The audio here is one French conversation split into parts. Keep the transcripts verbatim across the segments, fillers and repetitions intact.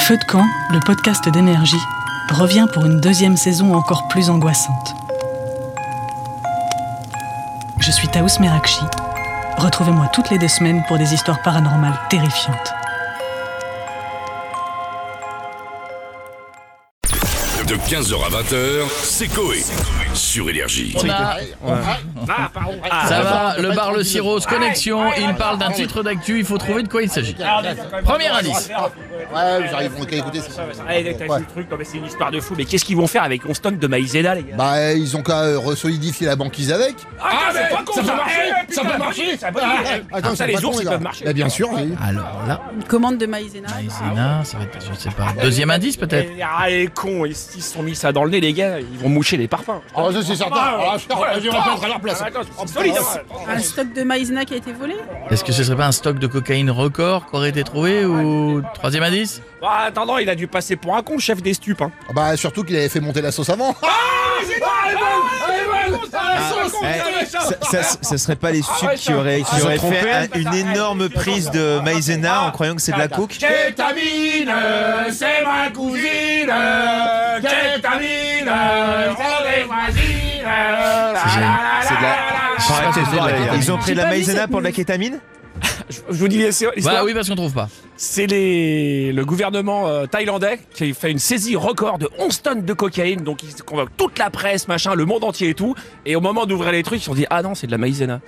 Feu de camp, le podcast d'énergie, revient pour une deuxième saison encore plus angoissante. Je suis Taous Merakchi. Retrouvez-moi toutes les deux semaines pour des histoires paranormales terrifiantes. De quinze heures à vingt heures, c'est Coé sur Énergie. On a... Ah, pardon. Ah, Ça va, le bar Le Cirrhose, connexion, il parle d'un titre d'actu, il faut trouver de quoi il s'agit. Premier indice. Ouais, j'arrive à écouter ça. Allez, t'as vu le truc, non mais c'est une histoire de fou. Mais qu'est-ce qu'ils vont faire avec mon stock de maïzena, les gars? Bah, ils ont qu'à euh, resolidifier la banquise avec. Ah, c'est pas con, ça ça peut marcher. ça peut marcher. Ça peut Ah, marcher. attends, Ça, c'est les pas con, ours, les ils gars. peuvent marcher. Bah, bien sûr, oui. Alors là, Une commande de maïzena. maïzena, ça va être, je sais pas, deuxième indice peut-être. Ah, les cons, ils ils se sont mis ça dans le nez, les gars. Ils vont moucher les parfums. Ah, ça, c'est certain. Ah, je vais reprendre à leur place. Attends, c'est solide, hein. Un stock de maïzena qui a été volé. Est-ce que ce serait pas un stock de cocaïne record qui aurait été trouvé ou troisième indice? Ah, attendant, il a dû passer pour un con, le chef des stupes. Hein. Ah, bah, surtout qu'il avait fait monter la sauce avant. Ça, ça, ça serait pas les sups qui auraient, qui auraient fait un- une énorme prise de maïzena en croyant que c'est de la coke? Kétamine, c'est ma cousine. Kétamine, c'est des voisines. C'est de la... Ils ont pris de la maïzena pour de la kétamine? Je vous dis l'histoire. Bah oui, parce qu'on trouve pas. C'est les... le gouvernement euh, thaïlandais qui a fait une saisie record de onze tonnes de cocaïne. Donc ils convoquent toute la presse, machin, le monde entier et tout. Et au moment d'ouvrir les trucs, ils se sont dit ah non, c'est de la maïzena.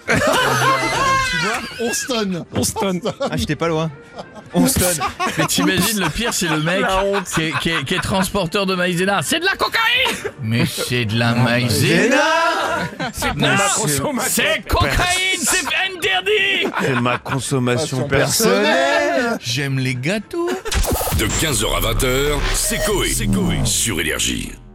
onze tonnes. onze tonnes. Ah, j'étais pas loin. onze tonnes. Mais t'imagines, le pire, c'est le mec qui est, qui est- qui est transporteur de maïzena. C'est de la cocaïne! Mais c'est de la maïzena! C'est Non, ma c'est- consommation. C'est cocaïne! C'est interdit! C'est ma consommation personnelle. J'aime les gâteaux. De quinze heures à vingt heures, c'est Coé sur Énergie.